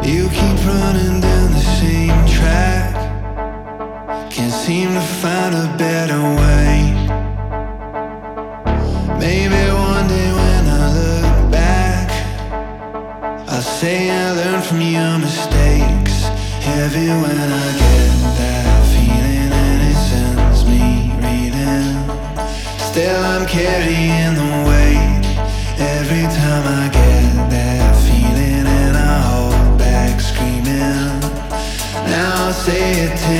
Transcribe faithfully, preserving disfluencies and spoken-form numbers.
You keep running down the same track, can't seem to find a better way. Maybe one day when I look back, I'll say I learned from your mistakes. Heavy when I get that feeling and it sends me reading. Still I'm carrying the weight every time I get that feeling, and I hold back screaming. Now I'll say it to